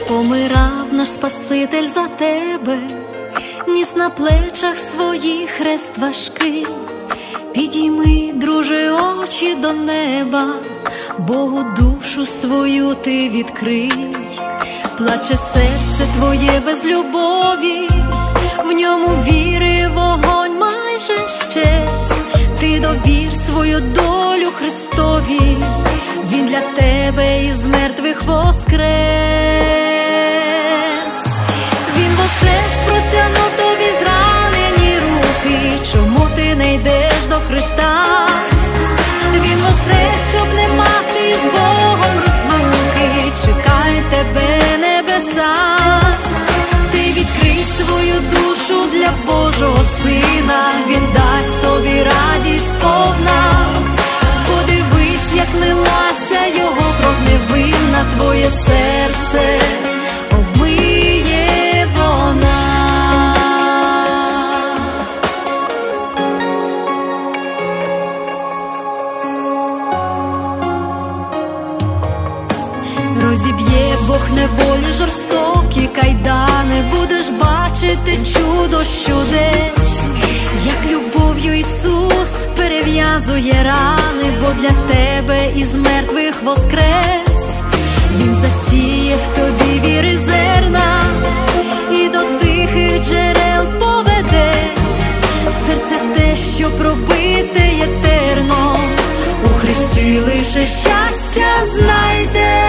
помирав наш Спаситель за тебе, ніс на плечах своїх хрест важкий. Підійми, друже, очі до неба, Богу душу свою ти відкрий. Плаче серце твоє без любові, в ньому віри вогонь майже щез. Ти довір свою долю Христові, Він для тебе із мертвих воскрес. Він воскрес, простягнув тобі зранені руки. Чому ти не йдеш до Христа? Він воскрес, щоб не мав ти з Богом розлуки. Чекають тебе небеса. Ти відкрий свою душу для Божого Сина. Він дасть тобі радість повна. Подивись, як лилася його кров невинна, твоє серце обмиє вона. Розіб'є Бог неволі жорстокі кайдани, будеш бачити чудо з чудес, як любов'ю Ісус перев'язує рани, бо для тебе із мертвих воскрес. Він засіє в тобі віри зерна і до тихих джерел поведе. Серце те, що пробите єтерно, у Христі лише щастя знайде.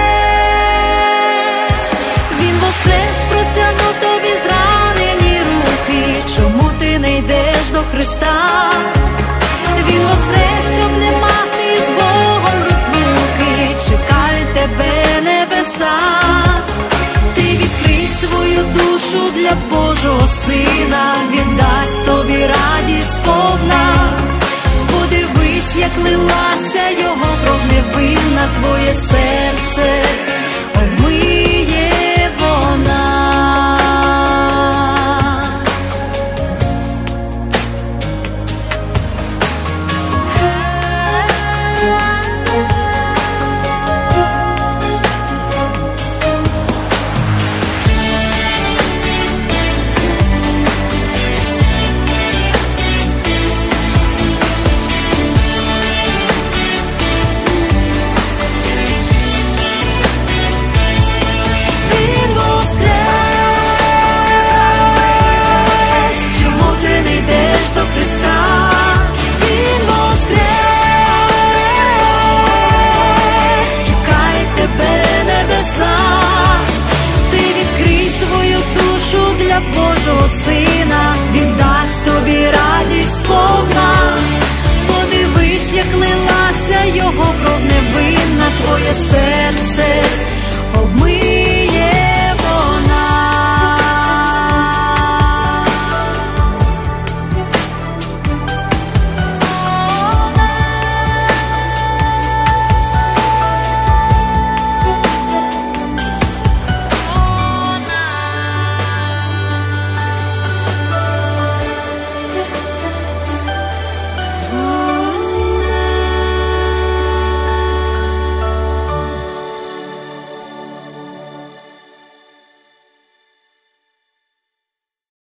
Він воскрес, простягнув тобі зранені руки. Чому ти не йдеш до Христа? Він воскрес, щоб не мав ти з Богом розлуки. Чекають тебе небеса. Ти відкрий свою душу для Божого Сина. Він дасть тобі радість повна. Подивись, як лилася його кров невинна, твоє серце обмиє вона. Божого Сина, Він дасть тобі радість повна. Подивись, як лилася його кров невинна, твоє серце